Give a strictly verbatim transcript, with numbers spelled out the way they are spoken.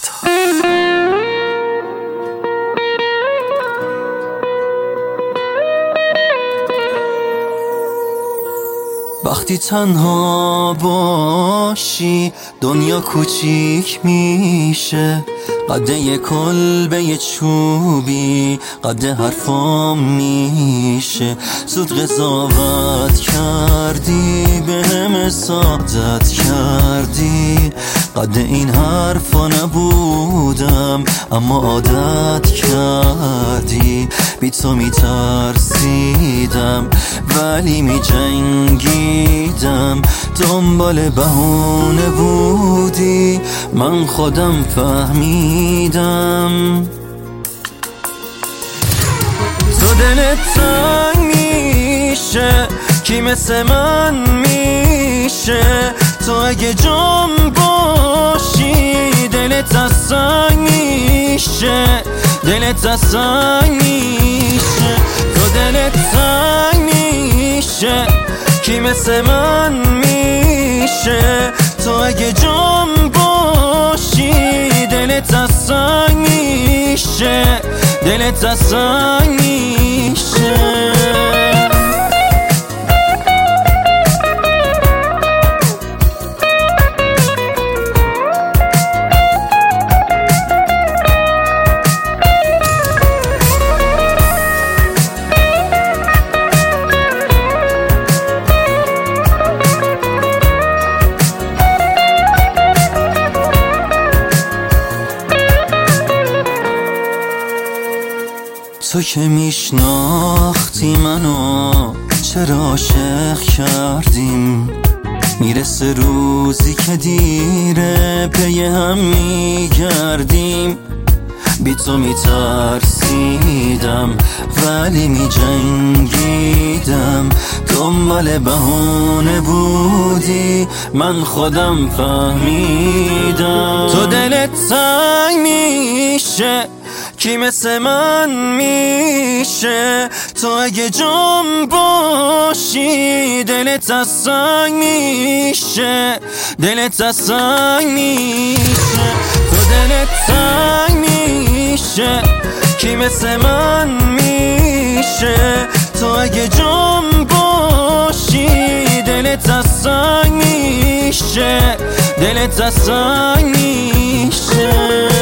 وقتی تنها باشی دنیا کوچیک میشه، قده یه کلبه چوبی قده حرفام میشه. زود قضاوت کردی بهم اسادت کردی، قده این حرفا نبودم اما عادت کردی. بی تو میترسیدم ولی میجنگیدم، دنبال بهونه بودی من خودم فهمیدم. تو دلت تنگ میشه کی مثل من میشه، تو اگه جام باشی دلت از سنگ میشه، دلت از سنگ میشه. تو دلت تنگ میشه کی مثل من میشه، تو اگه جام باشی دلت از سنگ میشه، دلت از سنگ میشه. تو که میشناختی منو چرا عاشق کردیم، میرسه روزی که دیره پی هم میگردیم. بی تو میترسیدم ولی میجنگیدم، دنبال بهونه بودی من خودم فهمیدم. تو دلت تنگ میشه کی مثل من میشه، تو اگه جام باشی دلت از سنگ میشه، دلت از سنگ میشه. تو دلت تنگ میشه کی مثل من میشه، تو اگه جام باشی دلت از سنگ میشه، دلت از سنگ میشه.